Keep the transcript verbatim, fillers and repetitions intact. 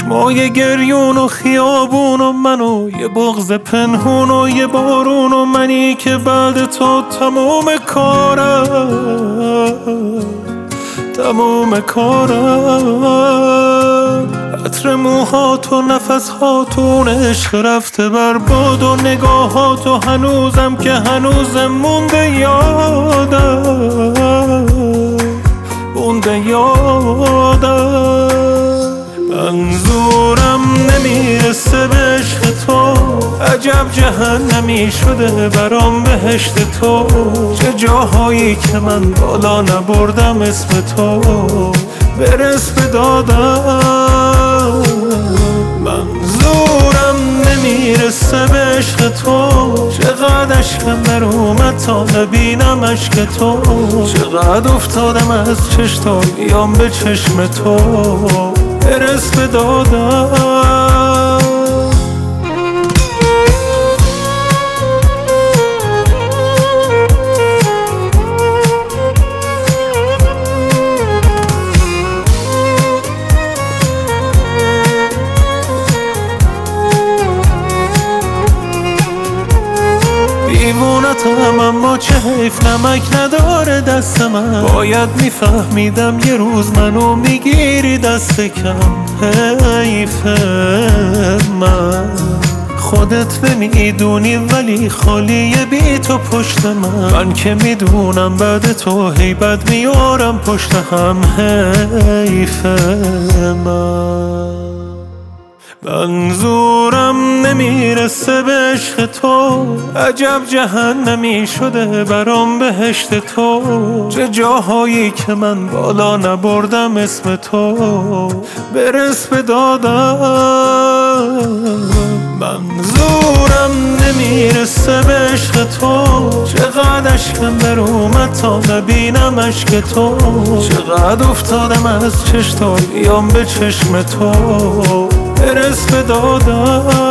چشمای گریون و خیابون و من و یه بغض پنهون و یه بارون و منی که بعد تو تموم کارم تموم کارم. عطر موهات و نفسهاتون عشق رفته بر باد و نگاهاتو هنوزم که هنوزم مونده یادم مونده یادم. منظورم نمیرسه به عشق تو، عجب جهنمی شده برام بهشت تو. چه جاهایی که من بالا نبردم اسم تو برس به دادم. منظورم نمیرسه به عشق تو، چقدر عشقم در اومد تا نبینم عشق تو. چقدر افتادم از چشم تا بیام به چشم تو برس به دادم. دیوونتم اما چه حیف نمک نداره دست من. باید میفهمیدم یه روز منو میگیری دست کم. حیف من خودت نمیدونی ولی خالیه بی تو پشت من. من که میدونم بعد تو هیبت میارم پشت هم. حیف من منظورم نمیرسه به عشق تو، عجب جهنمی شده برام بهشت تو. چه جاهایی که من بالا نبردم اسم تو برس به دادم. منظورم نمیرسه به عشق تو، چقدر عشقم در اومد تا نبینم عشق تو. چقدر افتادم از چشم تا بیام به چشم تو برس به دادم.